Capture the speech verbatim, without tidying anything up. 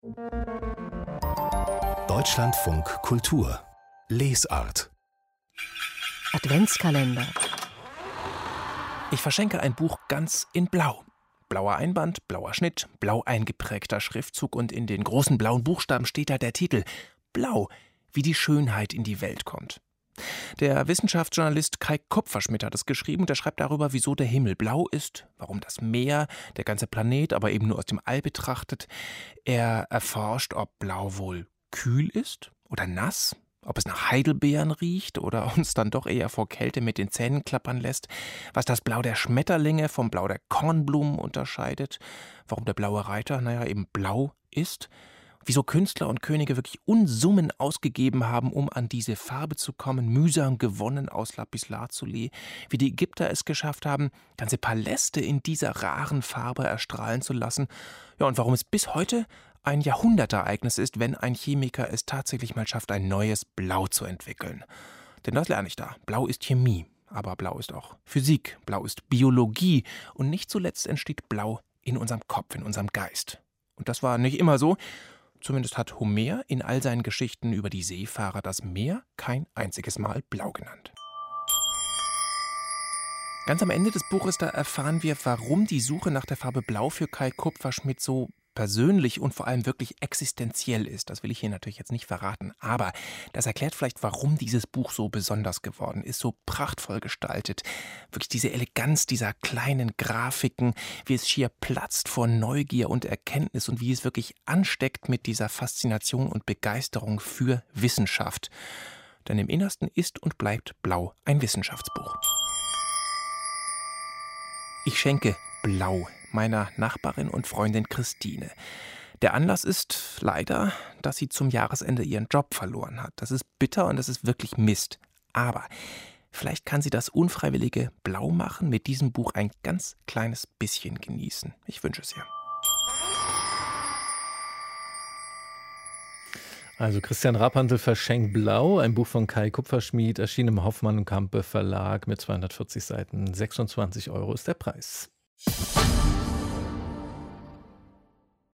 Deutschlandfunk Kultur Lesart. Adventskalender. Ich verschenke ein Buch ganz in Blau. Blauer Einband, blauer Schnitt, blau eingeprägter Schriftzug und in den großen blauen Buchstaben steht da der Titel Blau, wie die Schönheit in die Welt kommt. Der Wissenschaftsjournalist Kai Kupferschmidt hat es geschrieben und er schreibt darüber, wieso der Himmel blau ist, warum das Meer, der ganze Planet, aber eben nur aus dem All betrachtet. Er erforscht, ob Blau wohl kühl ist oder nass, ob es nach Heidelbeeren riecht oder uns dann doch eher vor Kälte mit den Zähnen klappern lässt, was das Blau der Schmetterlinge vom Blau der Kornblumen unterscheidet, warum der blaue Reiter, naja, eben blau ist, wieso Künstler und Könige wirklich Unsummen ausgegeben haben, um an diese Farbe zu kommen, mühsam gewonnen aus Lapislazuli, wie die Ägypter es geschafft haben, ganze Paläste in dieser raren Farbe erstrahlen zu lassen, ja, und warum es bis heute ein Jahrhundertereignis ist, wenn ein Chemiker es tatsächlich mal schafft, ein neues Blau zu entwickeln. Denn das lerne ich da. Blau ist Chemie, aber Blau ist auch Physik, Blau ist Biologie und nicht zuletzt entsteht Blau in unserem Kopf, in unserem Geist. Und das war nicht immer so. Zumindest hat Homer in all seinen Geschichten über die Seefahrer das Meer kein einziges Mal blau genannt. Ganz am Ende des Buches, da erfahren wir, warum die Suche nach der Farbe Blau für Kai Kupferschmidt so persönlich und vor allem wirklich existenziell ist. Das will ich hier natürlich jetzt nicht verraten, aber das erklärt vielleicht, warum dieses Buch so besonders geworden ist, so prachtvoll gestaltet. Wirklich diese Eleganz dieser kleinen Grafiken, wie es schier platzt vor Neugier und Erkenntnis und wie es wirklich ansteckt mit dieser Faszination und Begeisterung für Wissenschaft. Denn im Innersten ist und bleibt Blau ein Wissenschaftsbuch. Ich schenke Blau meiner Nachbarin und Freundin Christine. Der Anlass ist leider, dass sie zum Jahresende ihren Job verloren hat. Das ist bitter und das ist wirklich Mist. Aber vielleicht kann sie das unfreiwillige Blau machen, mit diesem Buch ein ganz kleines bisschen genießen. Ich wünsche es ihr. Also Christian Rapandl verschenkt Blau, ein Buch von Kai Kupferschmidt, erschien im Hoffmann und Campe Verlag mit zweihundertvierzig Seiten. sechsundzwanzig Euro ist der Preis.